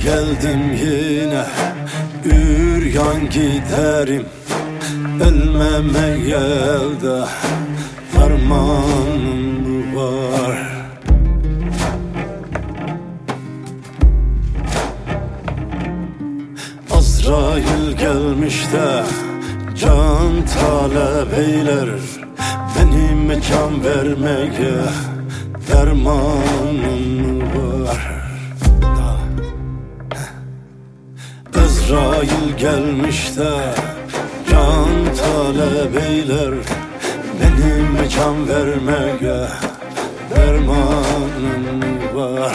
geldim yine, üryan giderim. Ölmemeye elde fermanım var. Azrail gelmiş de can talep eyler, benim can vermeye dermanım var. Azrail gelmiş de can talep eyler, benim can vermeye dermanım var.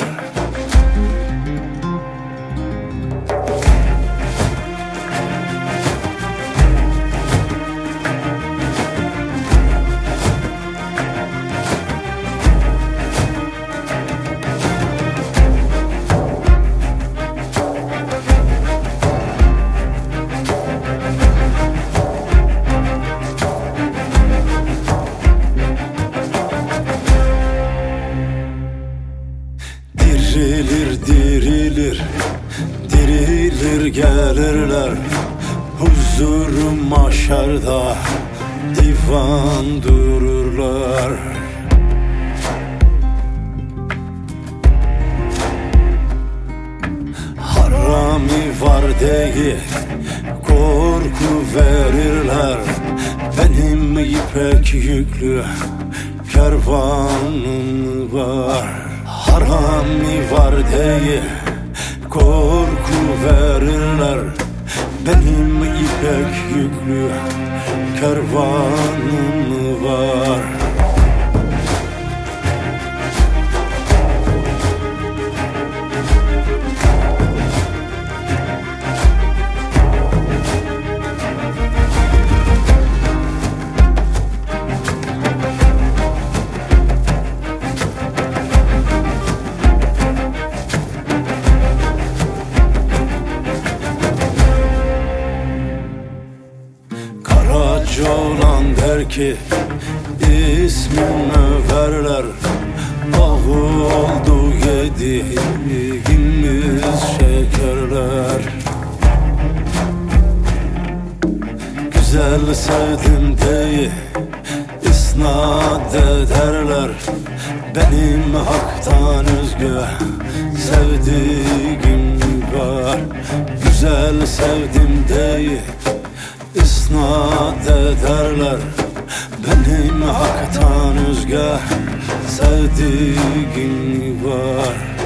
Dirilir, dirilir, dirilir gelirler, huzurum mahşerde divan dururlar. Harami var diye korku verirler, benim ipek yüklü kervanım var. Harami var diye korku verirler, benim ipek yüklü kervanım var. Karaca olan der ki ismimi verler, ahu oldu yediğimiz şekerler. Güzel sevdim diye isnat ederler, benim haktan özgü sevdiğim var. Güzel sevdim diye isnat ederler, benim haktan özgü sevdiğim var.